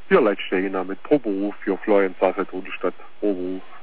Wir leitstehen mit Probo für Florian Sachet und die Stadt Probo.